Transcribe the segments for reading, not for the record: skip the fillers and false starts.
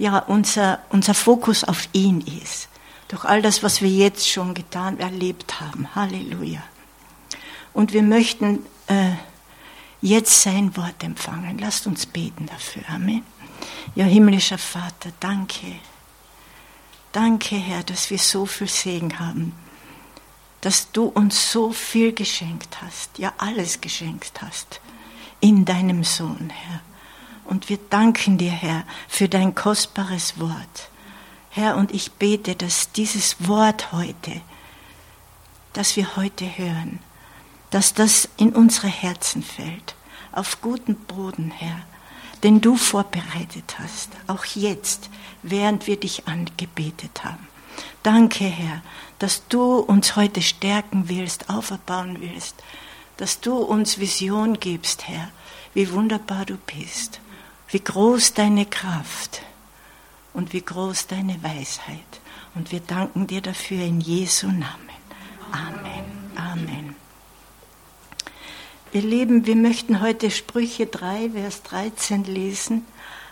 unser Fokus auf ihn ist. Durch all das, was wir jetzt schon getan, erlebt haben. Halleluja. Und wir möchten jetzt sein Wort empfangen. Lasst uns beten dafür. Amen. Ja, himmlischer Vater, danke. Danke, Herr, dass wir so viel Segen haben. Dass du uns so viel geschenkt hast. Ja, alles geschenkt hast. In deinem Sohn, Herr. Und wir danken dir, Herr, für dein kostbares Wort. Herr, und ich bete, dass dieses Wort heute, das wir heute hören, dass das in unsere Herzen fällt, auf guten Boden, Herr, den du vorbereitet hast, auch jetzt, während wir dich angebetet haben. Danke, Herr, dass du uns heute stärken willst, auferbauen willst, dass du uns Vision gibst, Herr, wie wunderbar du bist, wie groß deine Kraft und wie groß deine Weisheit. Und wir danken dir dafür in Jesu Namen. Amen. Amen. Ihr Lieben, wir möchten heute Sprüche 3, Vers 13 lesen.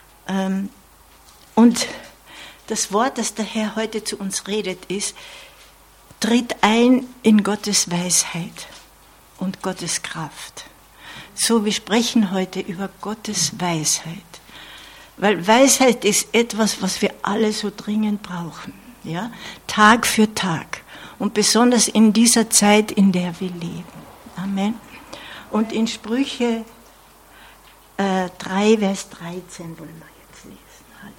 Und das Wort, das der Herr heute zu uns redet, ist: Tritt ein in Gottes Weisheit und Gottes Kraft. So, wir sprechen heute über Gottes Weisheit. Weil Weisheit ist etwas, was wir alle so dringend brauchen. Ja? Tag für Tag. Und besonders in dieser Zeit, in der wir leben. Amen. Und in Sprüche 3, Vers 13 wollen wir jetzt lesen.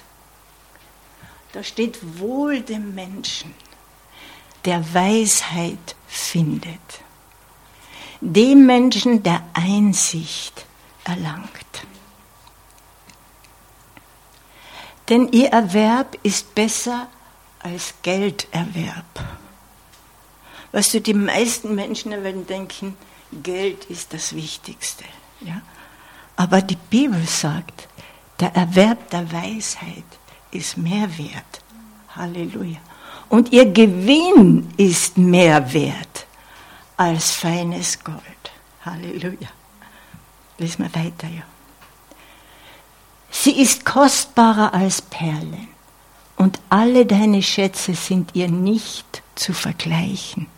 Da steht: Wohl dem Menschen, der Weisheit findet. Dem Menschen, der Einsicht erlangt. Denn ihr Erwerb ist besser als Gelderwerb. Weißt du, die meisten Menschen werden denken, Geld ist das Wichtigste. Ja? Aber die Bibel sagt, der Erwerb der Weisheit ist mehr wert. Halleluja. Und ihr Gewinn ist mehr wert als feines Gold. Halleluja. Lesen wir weiter, ja. Sie ist kostbarer als Perlen, und alle deine Schätze sind ihr nicht zu vergleichen.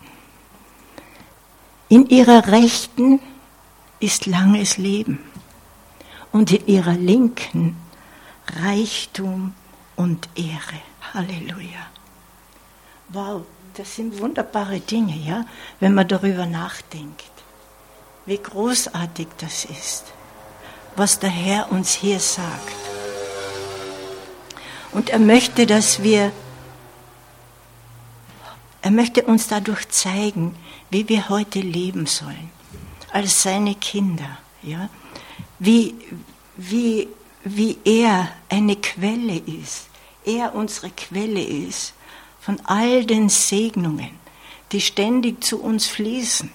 In ihrer Rechten ist langes Leben, und in ihrer Linken Reichtum und Ehre. Halleluja. Wow, das sind wunderbare Dinge, ja, wenn man darüber nachdenkt. Wie großartig das ist, was der Herr uns hier sagt. Und er möchte, er möchte uns dadurch zeigen, wie wir heute leben sollen, als seine Kinder, ja, wie er eine Quelle ist, er unsere Quelle ist von all den Segnungen, die ständig zu uns fließen.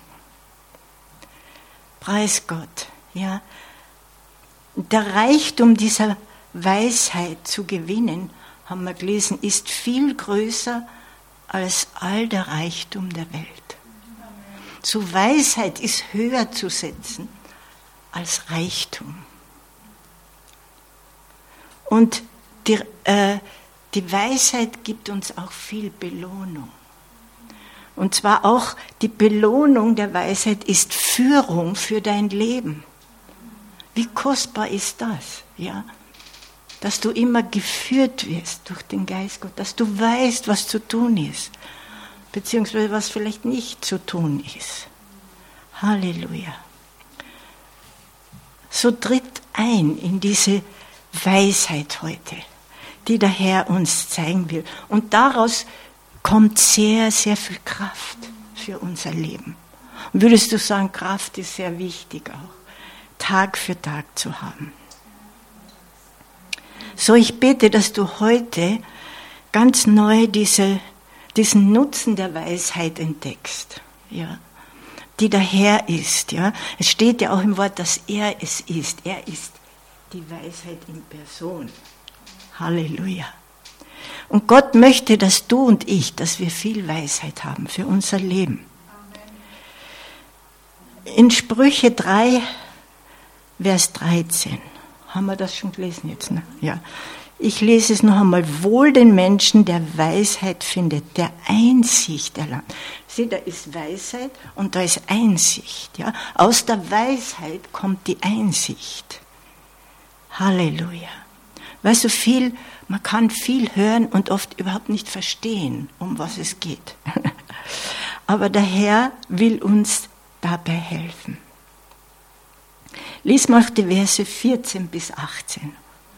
Preis Gott, ja. Der Reichtum dieser Weisheit zu gewinnen, haben wir gelesen, ist viel größer als all der Reichtum der Welt. So Weisheit ist höher zu setzen als Reichtum. Und die Weisheit gibt uns auch viel Belohnung. Und zwar auch die Belohnung der Weisheit ist Führung für dein Leben. Wie kostbar ist das, ja? Dass du immer geführt wirst durch den Geist Gottes, dass du weißt, was zu tun ist, beziehungsweise was vielleicht nicht zu tun ist. Halleluja. So tritt ein in diese Weisheit heute, die der Herr uns zeigen will. Und daraus kommt sehr, sehr viel Kraft für unser Leben. Und würdest du sagen, Kraft ist sehr wichtig auch, Tag für Tag zu haben. So, ich bete, dass du heute ganz neu diesen Nutzen der Weisheit entdeckst, ja, die der Herr ist. Ja. Es steht ja auch im Wort, dass er es ist. Er ist die Weisheit in Person. Halleluja. Und Gott möchte, dass du und ich, dass wir viel Weisheit haben für unser Leben. In Sprüche 3, Vers 13, haben wir das schon gelesen jetzt? Ne? Ja. Ich lese es noch einmal. Wohl den Menschen, der Weisheit findet, der Einsicht erlangt. Sieh, da ist Weisheit und da ist Einsicht. Ja? Aus der Weisheit kommt die Einsicht. Halleluja. Weißt du, man kann viel hören und oft überhaupt nicht verstehen, um was es geht. Aber der Herr will uns dabei helfen. Lies mal die Verse 14 bis 18.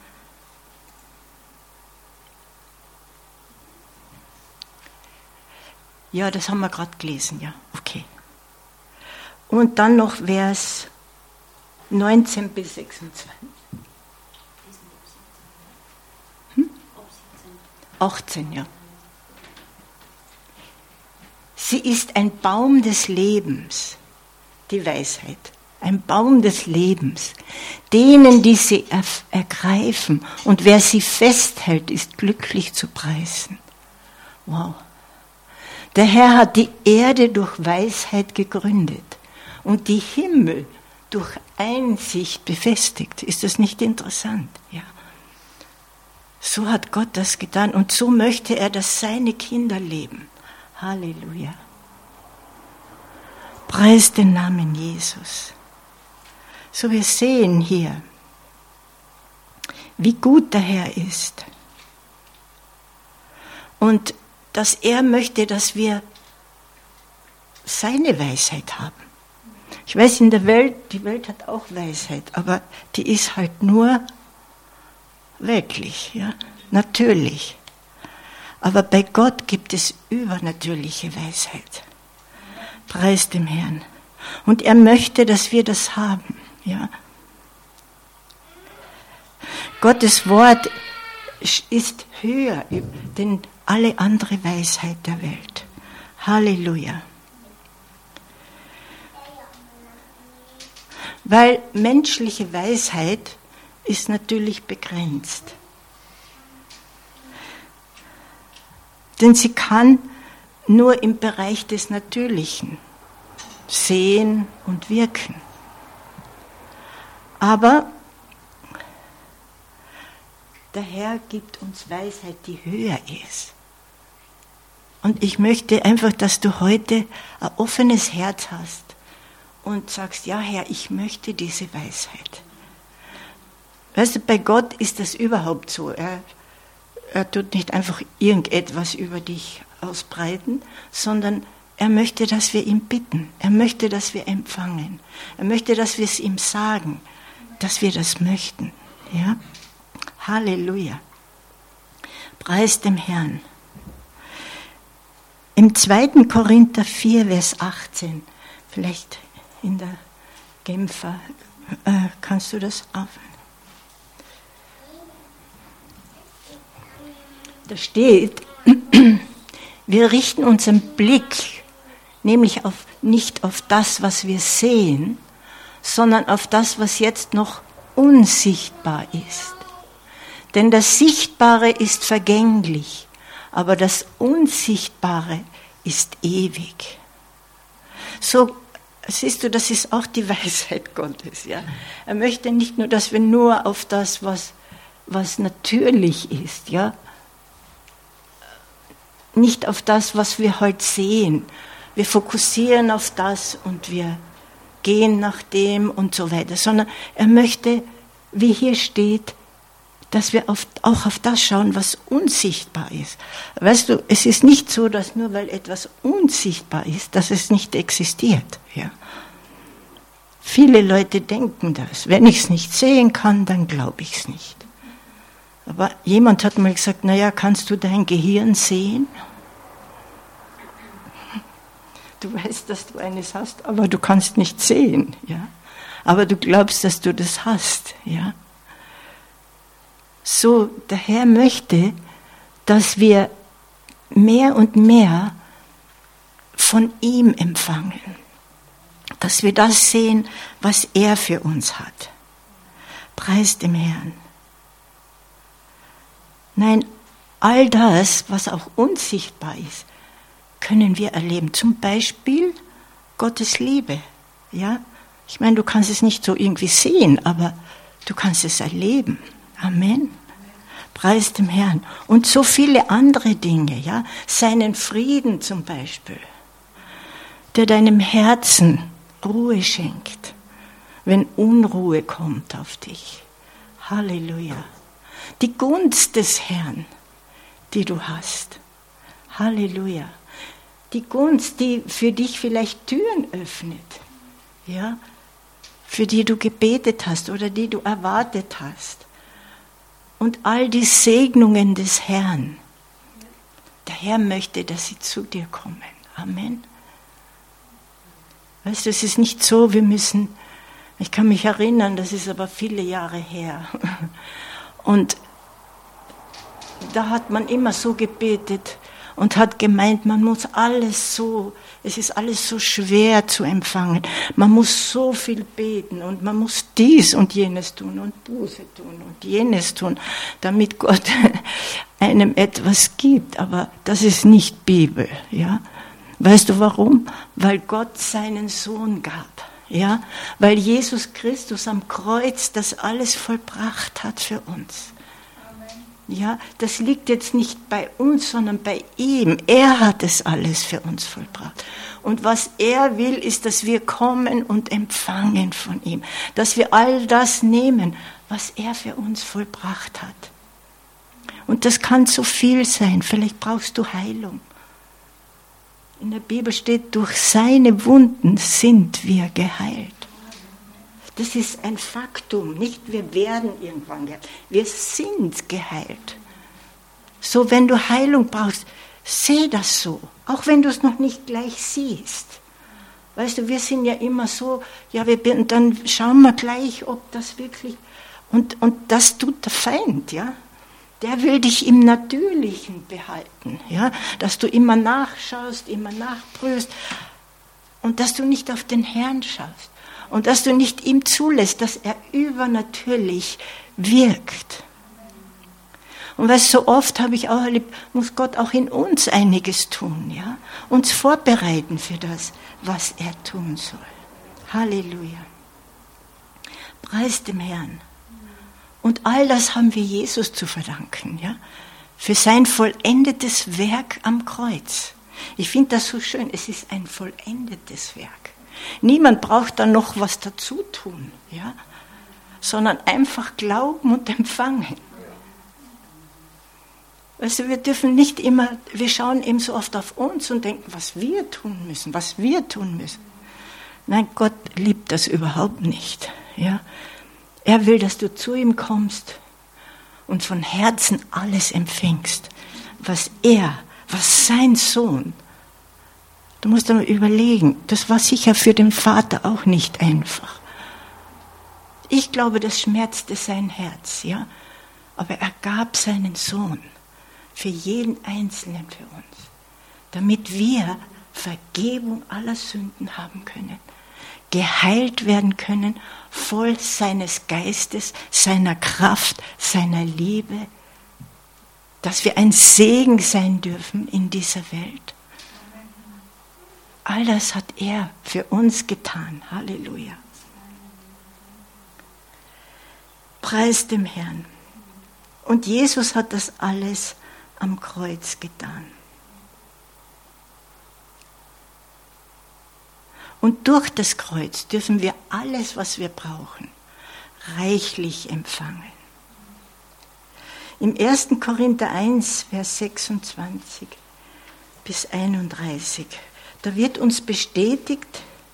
Ja, das haben wir gerade gelesen, ja, okay. Und dann noch Vers 19 bis 26. 18, ja. Sie ist ein Baum des Lebens, die Weisheit, ein Baum des Lebens. Denen, die sie ergreifen und wer sie festhält, ist glücklich zu preisen. Wow. Der Herr hat die Erde durch Weisheit gegründet und die Himmel durch Einsicht befestigt. Ist das nicht interessant? Ja. So hat Gott das getan und so möchte er, dass seine Kinder leben. Halleluja. Preis den Namen Jesus. So, wir sehen hier, wie gut der Herr ist. Und dass er möchte, dass wir seine Weisheit haben. Ich weiß, in der Welt, die Welt hat auch Weisheit, aber die ist halt nur weltlich, ja, natürlich. Aber bei Gott gibt es übernatürliche Weisheit. Preis dem Herrn. Und er möchte, dass wir das haben, ja. Gottes Wort ist höher denn alle andere Weisheit der Welt. Halleluja. Weil menschliche Weisheit ist natürlich begrenzt. Denn sie kann nur im Bereich des Natürlichen sehen und wirken. Aber der Herr gibt uns Weisheit, die höher ist. Und ich möchte einfach, dass du heute ein offenes Herz hast und sagst, ja Herr, ich möchte diese Weisheit. Weißt du, bei Gott ist das überhaupt so. Er tut nicht einfach irgendetwas über dich ausbreiten, sondern er möchte, dass wir ihn bitten. Er möchte, dass wir empfangen. Er möchte, dass wir es ihm sagen, dass wir das möchten. Ja? Halleluja. Preis dem Herrn. Im 2. Korinther 4, Vers 18, vielleicht in der Genfer, kannst du das aufnehmen? Da steht, wir richten unseren Blick nämlich nicht auf das, was wir sehen, sondern auf das, was jetzt noch unsichtbar ist. Denn das Sichtbare ist vergänglich, aber das Unsichtbare ist ewig. So, siehst du, das ist auch die Weisheit Gottes. Ja? Er möchte nicht nur, dass wir nur auf das, was natürlich ist, ja, nicht auf das, was wir heute sehen. Wir fokussieren auf das und wir gehen nach dem und so weiter, sondern er möchte, wie hier steht, dass wir auch auf das schauen, was unsichtbar ist. Weißt du, es ist nicht so, dass nur weil etwas unsichtbar ist, dass es nicht existiert. Ja. Viele Leute denken das. Wenn ich es nicht sehen kann, dann glaube ich es nicht. Aber jemand hat mal gesagt, naja, kannst du dein Gehirn sehen? Du weißt, dass du eines hast, aber du kannst nicht sehen. Ja? Aber du glaubst, dass du das hast. Ja? So, der Herr möchte, dass wir mehr und mehr von ihm empfangen. Dass wir das sehen, was er für uns hat. Preis dem Herrn. Nein, all das, was auch unsichtbar ist, können wir erleben. Zum Beispiel Gottes Liebe. Ja? Ich meine, du kannst es nicht so irgendwie sehen, aber du kannst es erleben. Amen. Preis dem Herrn. Und so viele andere Dinge, ja. Seinen Frieden zum Beispiel, der deinem Herzen Ruhe schenkt, wenn Unruhe kommt auf dich. Halleluja. Die Gunst des Herrn, die du hast. Halleluja. Die Gunst, die für dich vielleicht Türen öffnet, ja, für die du gebetet hast oder die du erwartet hast. Und all die Segnungen des Herrn. Der Herr möchte, dass sie zu dir kommen. Amen. Weißt du, es ist nicht so, ich kann mich erinnern, das ist aber viele Jahre her. Und da hat man immer so gebetet und hat gemeint, es ist alles so schwer zu empfangen. Man muss so viel beten und man muss dies und jenes tun und Buße tun und jenes tun, damit Gott einem etwas gibt. Aber das ist nicht Bibel, ja. Weißt du warum? Weil Gott seinen Sohn gab, ja. Weil Jesus Christus am Kreuz das alles vollbracht hat für uns. Ja, das liegt jetzt nicht bei uns, sondern bei ihm. Er hat es alles für uns vollbracht. Und was er will, ist, dass wir kommen und empfangen von ihm. Dass wir all das nehmen, was er für uns vollbracht hat. Und das kann so viel sein. Vielleicht brauchst du Heilung. In der Bibel steht, durch seine Wunden sind wir geheilt. Das ist ein Faktum, nicht wir werden irgendwann geheilt, wir sind geheilt. So, wenn du Heilung brauchst, seh das so, auch wenn du es noch nicht gleich siehst. Weißt du, wir sind ja immer so, dann schauen wir gleich, ob das wirklich, und das tut der Feind, ja. Der will dich im Natürlichen behalten, ja, dass du immer nachschaust, immer nachprüfst und dass du nicht auf den Herrn schaust. Und dass du nicht ihm zulässt, dass er übernatürlich wirkt. Und weißt, so oft habe ich auch erlebt, muss Gott auch in uns einiges tun, ja? Uns vorbereiten für das, was er tun soll. Halleluja. Preis dem Herrn. Und all das haben wir Jesus zu verdanken, ja? Für sein vollendetes Werk am Kreuz. Ich finde das so schön, es ist ein vollendetes Werk. Niemand braucht da noch was dazu tun, ja? Sondern einfach glauben und empfangen. Also wir dürfen nicht immer, wir schauen eben so oft auf uns und denken, was wir tun müssen. Nein, Gott liebt das überhaupt nicht, ja? Er will, dass du zu ihm kommst und von Herzen alles empfängst, was sein Sohn. Du musst aber überlegen, das war sicher für den Vater auch nicht einfach. Ich glaube, das schmerzte sein Herz, ja. Aber er gab seinen Sohn für jeden Einzelnen für uns, damit wir Vergebung aller Sünden haben können, geheilt werden können, voll seines Geistes, seiner Kraft, seiner Liebe, dass wir ein Segen sein dürfen in dieser Welt. All das hat er für uns getan. Halleluja. Preis dem Herrn. Und Jesus hat das alles am Kreuz getan. Und durch das Kreuz dürfen wir alles, was wir brauchen, reichlich empfangen. Im 1. Korinther 1, Vers 26 bis 31, da wird uns bestätigt,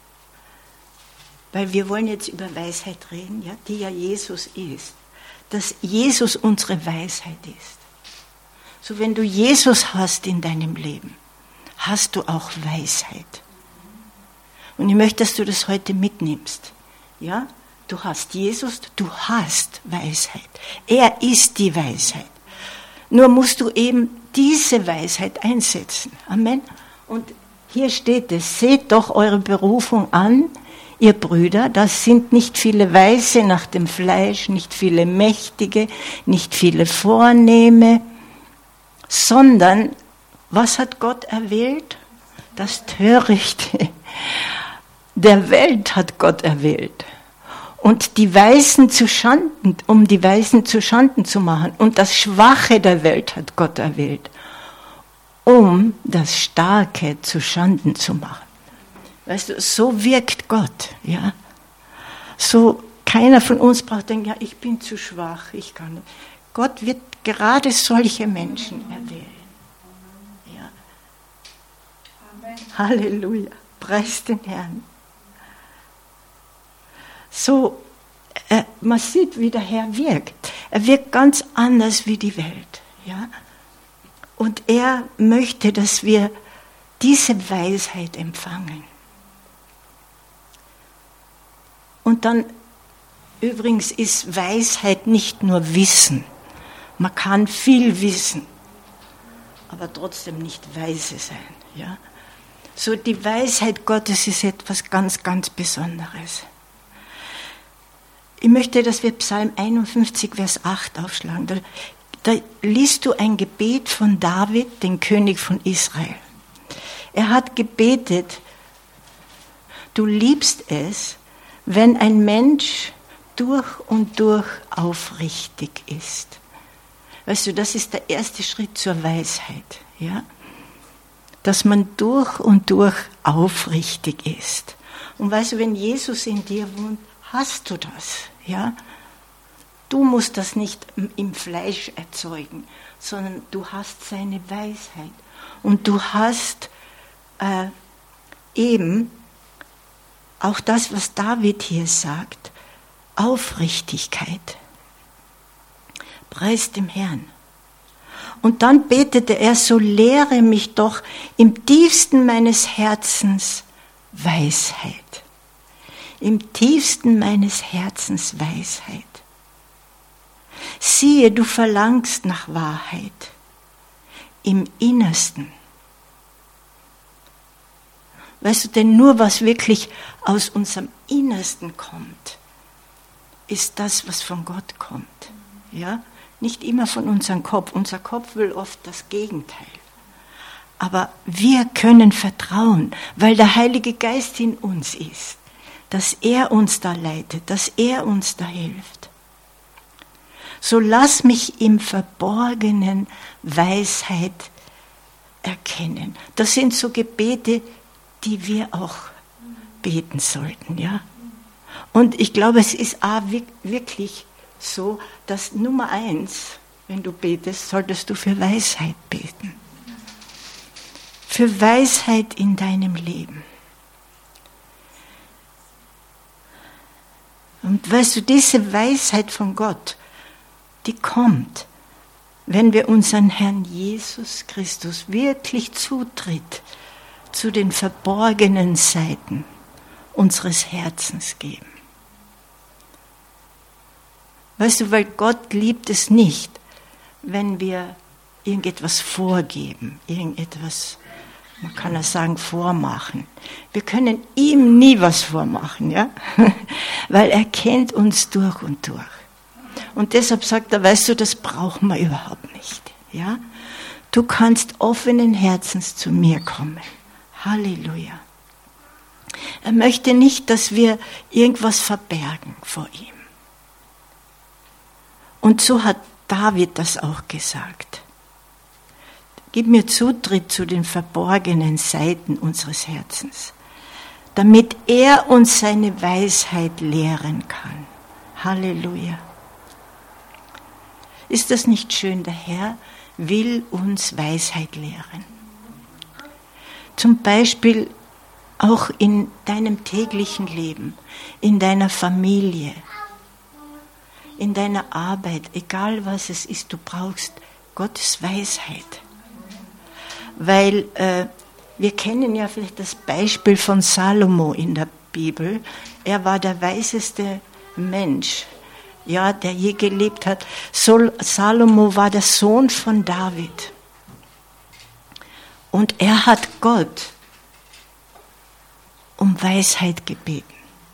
weil wir wollen jetzt über Weisheit reden, ja, die ja Jesus ist, dass Jesus unsere Weisheit ist. So, wenn du Jesus hast in deinem Leben, hast du auch Weisheit. Und ich möchte, dass du das heute mitnimmst. Ja? Du hast Jesus, du hast Weisheit. Er ist die Weisheit. Nur musst du eben diese Weisheit einsetzen. Amen. Und hier steht es, seht doch eure Berufung an, ihr Brüder, das sind nicht viele Weise nach dem Fleisch, nicht viele Mächtige, nicht viele Vornehme, sondern, was hat Gott erwählt? Das Törichte der Welt hat Gott erwählt. Und die Weisen zu Schanden, um die Weisen zu Schanden zu machen. Und das Schwache der Welt hat Gott erwählt, um das Starke zu Schanden zu machen. Weißt du, so wirkt Gott, ja. So, keiner von uns braucht denken, ja, ich bin zu schwach, ich kann nicht. Gott wird gerade solche Menschen erwählen. Ja. Amen. Halleluja, preis den Herrn. So, man sieht, wie der Herr wirkt. Er wirkt ganz anders wie die Welt. Ja? Und er möchte, dass wir diese Weisheit empfangen. Und dann, übrigens ist Weisheit nicht nur Wissen. Man kann viel wissen, aber trotzdem nicht weise sein. Ja? So, die Weisheit Gottes ist etwas ganz, ganz Besonderes. Ich möchte, dass wir Psalm 51, Vers 8 aufschlagen. Da liest du ein Gebet von David, den König von Israel. Er hat gebetet, du liebst es, wenn ein Mensch durch und durch aufrichtig ist. Weißt du, das ist der erste Schritt zur Weisheit, ja? Dass man durch und durch aufrichtig ist. Und weißt du, wenn Jesus in dir wohnt, hast du das, ja? Du musst das nicht im Fleisch erzeugen, sondern du hast seine Weisheit. Und du hast eben auch das, was David hier sagt, Aufrichtigkeit. Preis dem Herrn. Und dann betete er, so lehre mich doch im tiefsten meines Herzens Weisheit. Im tiefsten meines Herzens Weisheit. Siehe, du verlangst nach Wahrheit. Im Innersten. Weißt du, denn nur was wirklich aus unserem Innersten kommt, ist das, was von Gott kommt. Ja? Nicht immer von unserem Kopf. Unser Kopf will oft das Gegenteil. Aber wir können vertrauen, weil der Heilige Geist in uns ist, dass er uns da leitet, dass er uns da hilft. So lass mich im Verborgenen Weisheit erkennen. Das sind so Gebete, die wir auch beten sollten, ja. Und ich glaube, es ist auch wirklich so, dass Nummer 1, wenn du betest, solltest du für Weisheit beten. Für Weisheit in deinem Leben. Und weißt du, diese Weisheit von Gott, die kommt, wenn wir unseren Herrn Jesus Christus wirklich Zutritt zu den verborgenen Seiten unseres Herzens geben. Weißt du, weil Gott liebt es nicht, wenn wir irgendetwas vorgeben, irgendetwas, man kann ja sagen, vormachen. Wir können ihm nie was vormachen, ja? Weil er kennt uns durch und durch. Und deshalb sagt er, weißt du, das brauchen wir überhaupt nicht, ja? Du kannst offenen Herzens zu mir kommen. Halleluja. Er möchte nicht, dass wir irgendwas verbergen vor ihm. Und so hat David das auch gesagt. Gib mir Zutritt zu den verborgenen Seiten unseres Herzens, damit er uns seine Weisheit lehren kann. Halleluja. Ist das nicht schön? Der Herr will uns Weisheit lehren. Zum Beispiel auch in deinem täglichen Leben, in deiner Familie, in deiner Arbeit, egal was es ist, du brauchst Gottes Weisheit. Weil wir kennen ja vielleicht das Beispiel von Salomo in der Bibel. Er war der weiseste Mensch, ja, der je gelebt hat. Salomo war der Sohn von David. Und er hat Gott um Weisheit gebeten.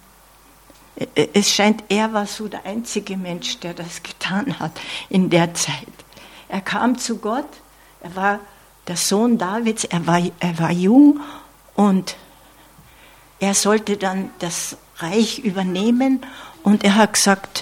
Es scheint, er war so der einzige Mensch, der das getan hat in der Zeit. Er kam zu Gott, er war der Sohn Davids, er war jung und er sollte dann das Reich übernehmen Und er hat gesagt,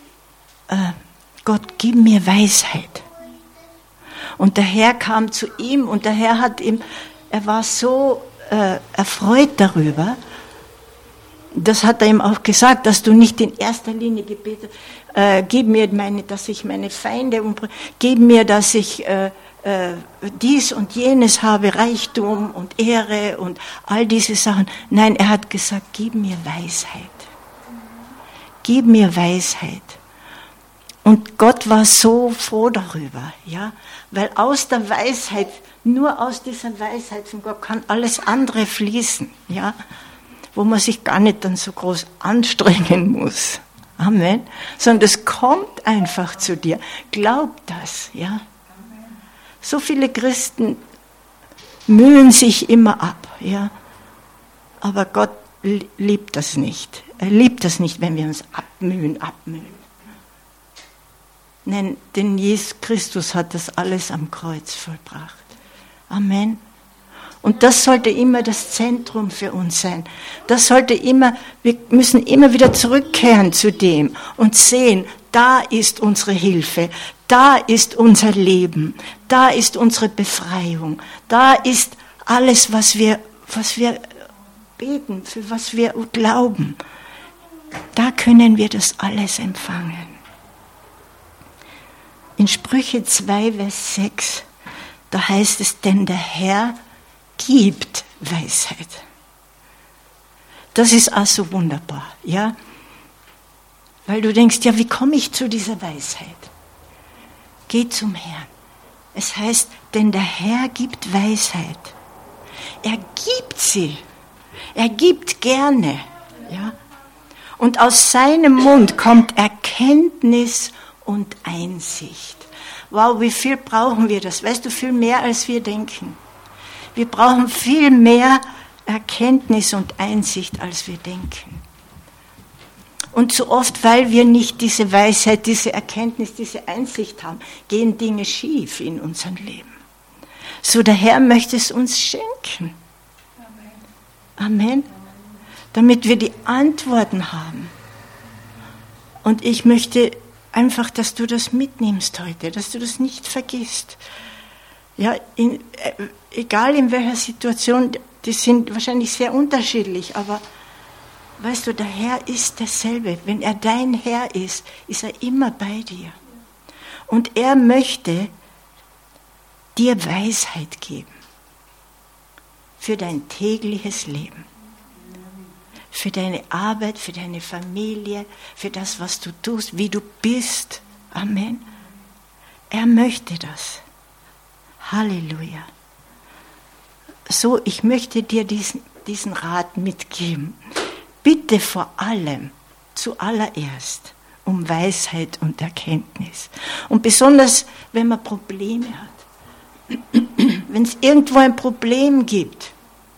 Gott, gib mir Weisheit. Und der Herr kam zu ihm und der Herr hat ihm, er war so erfreut darüber, das hat er ihm auch gesagt, dass du nicht in erster Linie gebetet, gib mir dass ich meine Feinde umbringe, gib mir, dass ich dies und jenes habe, Reichtum und Ehre und all diese Sachen. Nein, er hat gesagt, gib mir Weisheit. Gib mir Weisheit. Und Gott war so froh darüber, ja, weil aus der Weisheit, nur aus dieser Weisheit von Gott kann alles andere fließen, ja, wo man sich gar nicht dann so groß anstrengen muss. Amen. Sondern es kommt einfach zu dir. Glaub das, ja. So viele Christen mühen sich immer ab, ja. Aber Gott liebt das nicht. Er liebt das nicht, wenn wir uns abmühen. Denn Jesus Christus hat das alles am Kreuz vollbracht. Amen. Und das sollte immer das Zentrum für uns sein. Wir müssen immer wieder zurückkehren zu dem und sehen, da ist unsere Hilfe, da ist unser Leben, da ist unsere Befreiung, da ist alles, was wir beten, für was wir glauben. Da können wir das alles empfangen. In Sprüche 2, Vers 6, da heißt es, denn der Herr gibt Weisheit. Das ist auch so wunderbar, ja? Weil du denkst, ja, wie komme ich zu dieser Weisheit? Geh zum Herrn. Es heißt, denn der Herr gibt Weisheit. Er gibt sie. Er gibt gerne, ja? Und aus seinem Mund kommt Erkenntnis und Einsicht. Wow, wie viel brauchen wir das? Weißt du, viel mehr, als wir denken. Wir brauchen viel mehr Erkenntnis und Einsicht, als wir denken. Und so oft, weil wir nicht diese Weisheit, diese Erkenntnis, diese Einsicht haben, gehen Dinge schief in unserem Leben. So, der Herr möchte es uns schenken. Amen. Damit wir die Antworten haben. Und ich möchte einfach, dass du das mitnimmst heute, dass du das nicht vergisst. Ja, egal in welcher Situation, die sind wahrscheinlich sehr unterschiedlich, aber weißt du, der Herr ist derselbe. Wenn er dein Herr ist, ist er immer bei dir. Und er möchte dir Weisheit geben für dein tägliches Leben. Für deine Arbeit, für deine Familie, für das, was du tust, wie du bist. Amen. Er möchte das. Halleluja. So, ich möchte dir diesen Rat mitgeben. Bitte vor allem, zuallererst, um Weisheit und Erkenntnis. Und besonders, wenn man Probleme hat. Wenn es irgendwo ein Problem gibt,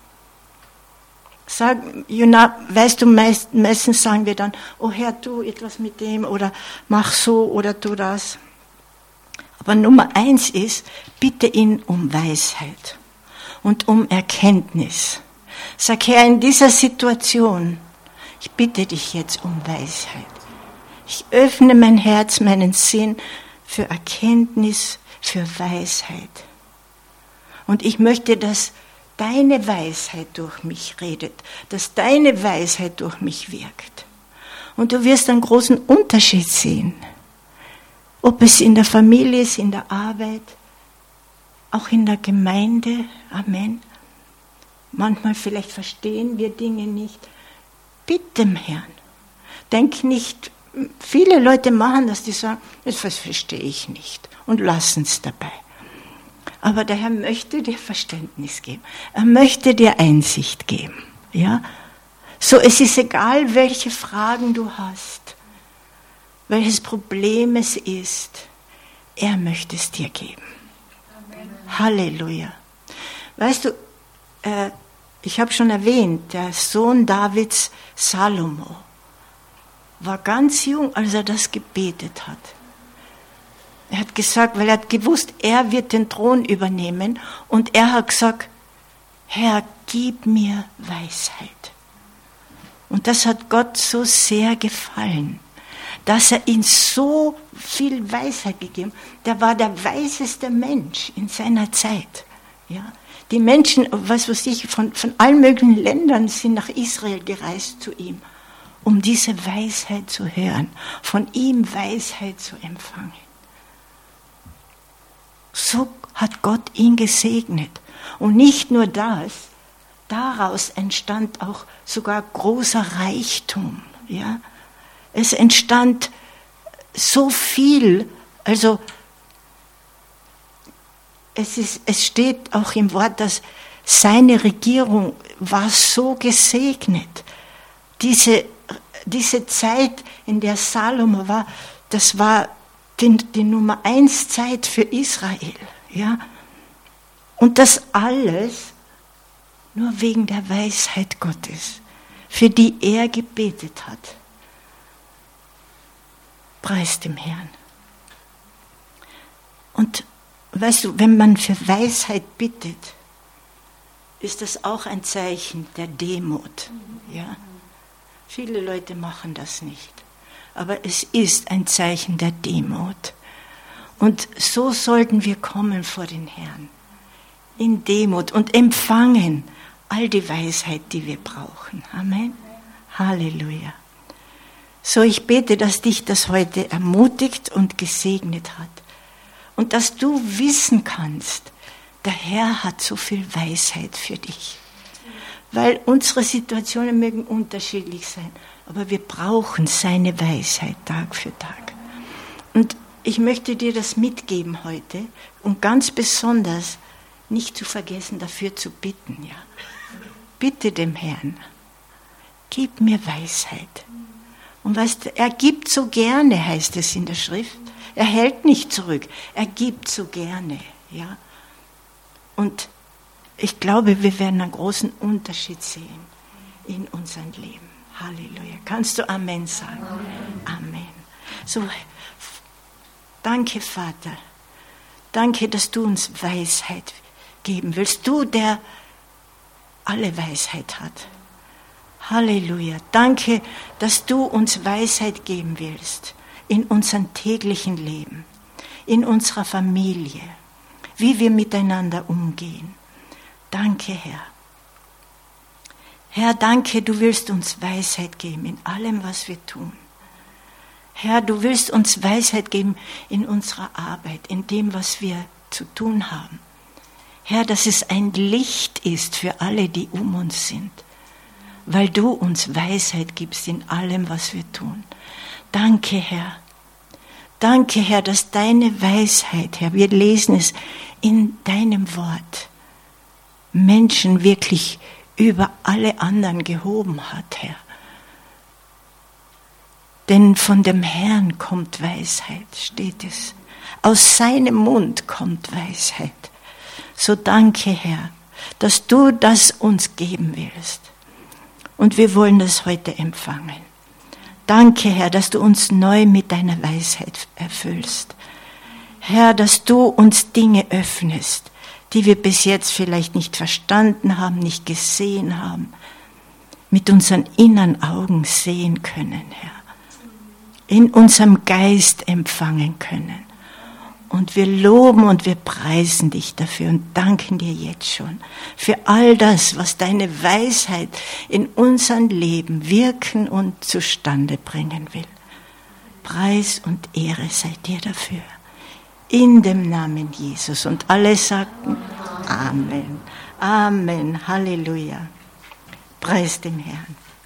weißt du, meistens sagen wir dann, oh Herr, tu etwas mit dem oder mach so oder tu das. Aber Nummer 1 ist, bitte ihn um Weisheit und um Erkenntnis. Sag, Herr, in dieser Situation, ich bitte dich jetzt um Weisheit. Ich öffne mein Herz, meinen Sinn für Erkenntnis, für Weisheit. Und ich möchte, dass deine Weisheit durch mich redet, dass deine Weisheit durch mich wirkt. Und du wirst einen großen Unterschied sehen. Ob es in der Familie ist, in der Arbeit, auch in der Gemeinde. Amen. Manchmal vielleicht verstehen wir Dinge nicht. Bitte dem Herrn. Denk nicht, viele Leute machen das, die sagen, das verstehe ich nicht und lassen es dabei. Aber der Herr möchte dir Verständnis geben. Er möchte dir Einsicht geben. Ja? So, es ist egal, welche Fragen du hast, welches Problem es ist. Er möchte es dir geben. Amen. Halleluja. Weißt du, ich habe schon erwähnt, der Sohn Davids, Salomo, war ganz jung, als er das gebetet hat. Er hat gesagt, weil er hat gewusst, er wird den Thron übernehmen. Und er hat gesagt, Herr, gib mir Weisheit. Und das hat Gott so sehr gefallen, dass er ihm so viel Weisheit gegeben hat. Der war der weiseste Mensch in seiner Zeit. Ja. Die Menschen, von allen möglichen Ländern sind nach Israel gereist zu ihm, um diese Weisheit zu hören, von ihm Weisheit zu empfangen. So hat Gott ihn gesegnet. Und nicht nur das, daraus entstand auch sogar großer Reichtum. Ja? Es entstand so viel, also es steht auch im Wort, dass seine Regierung war so gesegnet. Diese Zeit, in der Salomo war, das war die Nummer 1 Zeit für Israel. Ja? Und das alles nur wegen der Weisheit Gottes, für die er gebetet hat. Preis dem Herrn. Und weißt du, wenn man für Weisheit bittet, ist das auch ein Zeichen der Demut. Ja? Viele Leute machen das nicht. Aber es ist ein Zeichen der Demut. Und so sollten wir kommen vor den Herrn. In Demut und empfangen all die Weisheit, die wir brauchen. Amen. Halleluja. So, ich bete, dass dich das heute ermutigt und gesegnet hat. Und dass du wissen kannst, der Herr hat so viel Weisheit für dich. Weil unsere Situationen mögen unterschiedlich sein, aber wir brauchen seine Weisheit Tag für Tag. Und ich möchte dir das mitgeben heute und ganz besonders nicht zu vergessen, dafür zu bitten. Ja. Bitte dem Herrn, gib mir Weisheit. Und weißt du, er gibt so gerne, heißt es in der Schrift. Er hält nicht zurück, er gibt so gerne. Ja. Und ich glaube, wir werden einen großen Unterschied sehen in unserem Leben. Halleluja. Kannst du Amen sagen? Amen. So, danke, Vater. Danke, dass du uns Weisheit geben willst. Du, der alle Weisheit hat. Halleluja. Danke, dass du uns Weisheit geben willst in unserem täglichen Leben, in unserer Familie, wie wir miteinander umgehen. Danke, Herr. Herr, danke, du willst uns Weisheit geben in allem, was wir tun. Herr, du willst uns Weisheit geben in unserer Arbeit, in dem, was wir zu tun haben. Herr, dass es ein Licht ist für alle, die um uns sind, weil du uns Weisheit gibst in allem, was wir tun. Danke, Herr. Danke, Herr, dass deine Weisheit, Herr, wir lesen es in deinem Wort, Menschen wirklich über alle anderen gehoben hat, Herr. Denn von dem Herrn kommt Weisheit, steht es. Aus seinem Mund kommt Weisheit. So danke, Herr, dass du das uns geben willst. Und wir wollen das heute empfangen. Danke, Herr, dass du uns neu mit deiner Weisheit erfüllst. Herr, dass du uns Dinge öffnest, die wir bis jetzt vielleicht nicht verstanden haben, nicht gesehen haben, mit unseren inneren Augen sehen können, Herr. In unserem Geist empfangen können. Und wir loben und wir preisen dich dafür und danken dir jetzt schon für all das, was deine Weisheit in unserem Leben wirken und zustande bringen will. Preis und Ehre sei dir dafür. In dem Namen Jesus. Und alle sagten Amen. Amen. Halleluja. Preis dem Herrn.